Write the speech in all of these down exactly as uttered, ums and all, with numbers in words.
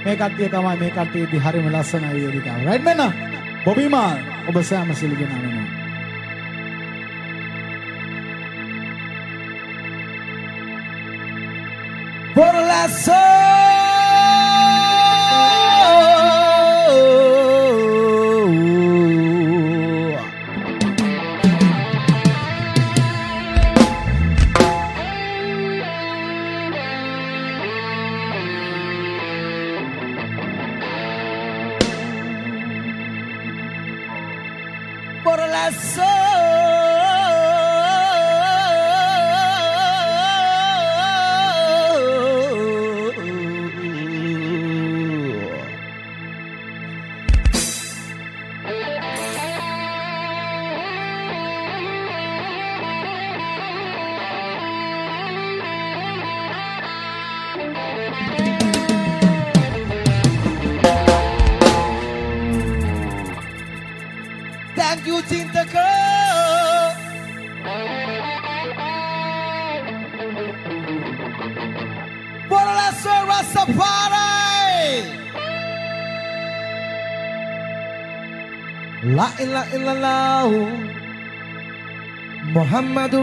මේ කට්ටිය තමයි මේ කට්ටියදී හරිම ලස්සනයි වේදිකාව. රයිට් මෙන්න. බොබි මාල් ඔබ සෑම සිල්ගෙන අනනවා. Por la soul. Por la Thank you, Tinta Girl. Por la soul Rastafari. La ilaha illallah Muhammadur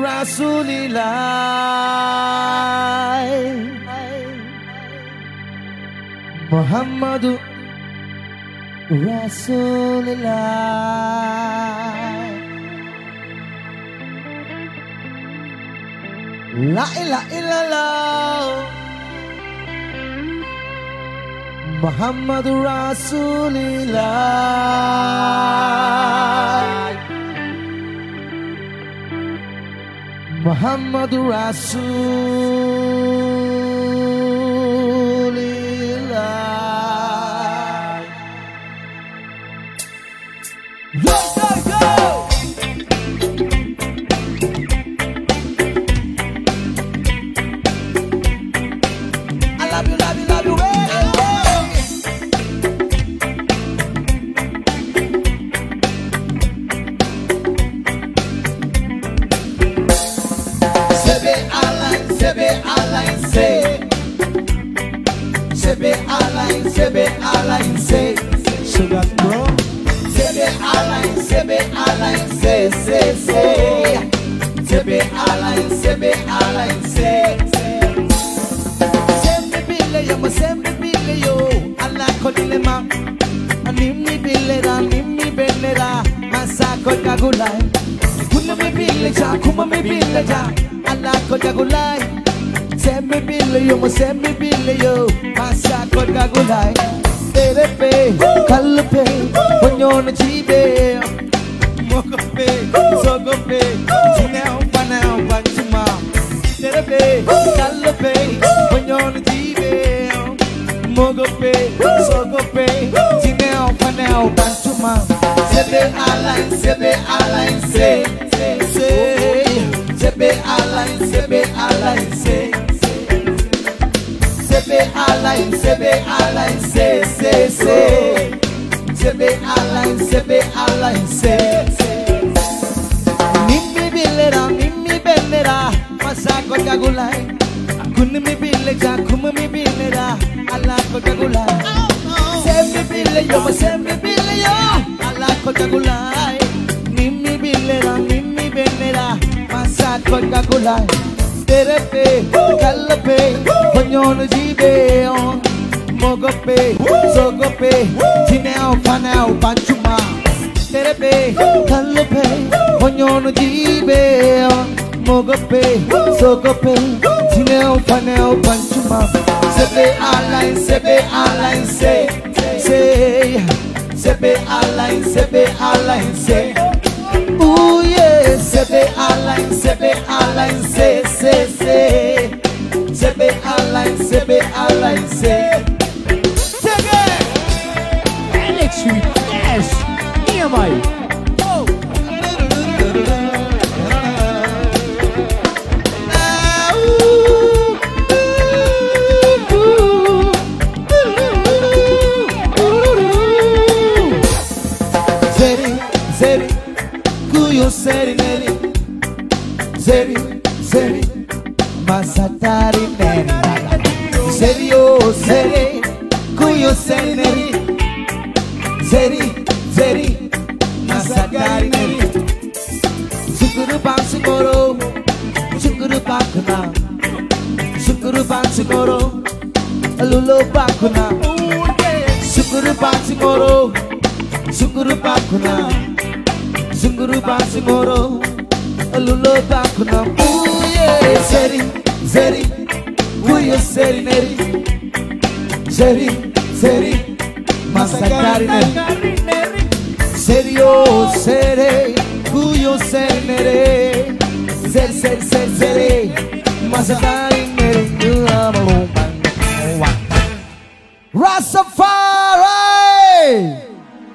Rasulillah Muhammadur Rasulillah. La ilaha illallah Muhammadur Rasulillah Muhammadur Rasulillah. Go, go, go! I love you, love you, love you, hey, hey. Sebe Alain, Sebe Alain, say. Sebe Alain, Sebe Alain, say. Sugar bro. Sebe Alain, Sebe Alain, say, say, say. Sebe Alain, Sebe Alain, say. Sembe bile yo, mo sembe bile yo. Allah kodile ma. Nimmi bile da, nimmi bile da. Masa koda gulai. Kuna me bile ja, kuma me bile ja. Allah koda gulai. Sembe bile yo, mo sembe bile yo. Masa koda gulai. Tere pe, kal pe, ponyon jibe, moko pe, sogo pe, jineo paneo panchuma. Tere pe, kal pe, ponyon jibe, moko pe, sogo pe, jineo paneo panchuma. Sebe Alain, Sebe Alain, say, say, say. Sebe Alain, Sebe Alain, say. Sebe Alain, Sebe Alain, say, say, say. Sebe Alain, Sebe Alain, say. Nimmi billera, nimmi bellera, masako jagulai. Kunmi billeja, kummi billera, Allah ko jagulai. Sembe bille yo, sembe bille yo, Allah ko jagulai. Nimmi billera, nimmi bellera, masako jagulai. Tere pe, kal pe, ponyon jibe, mogo pe, sogo pe, jineo paneo panchuma. Tere pe, kal pe, ponyon jibe, mogo pe, sogo pe, jineo paneo panchuma. Sebe Alain, Sebe Alain, say, say. Sebe Alain, Sebe Alain, say. Ooh yeah, Sebe Alain, Sebe Alain, say, say, say. Sebe Alain, Sebe Alain, say. Take it. Electric yes. Nehemiah. Oh. Zeri, Zeri, kuyo seri neri. Zeri, Zeri, masatari neri. Zeri, oh, Zeri, kuyo seri neri Zeri, zeri Masakari neri Sukuru pansukoro Sukuru pakuna Sukuru pansukoro Lulo pakuna Sukuru pansukoro Sukuru pakuna Sukuru pansukoro Lulo pakuna Ooh yeah Zeri, zeri Kuyo seri neri Zeri, zeri Masakari neri Serio, sere Kuyo seri neri Zeri, zeri, zeri, zeri Masakari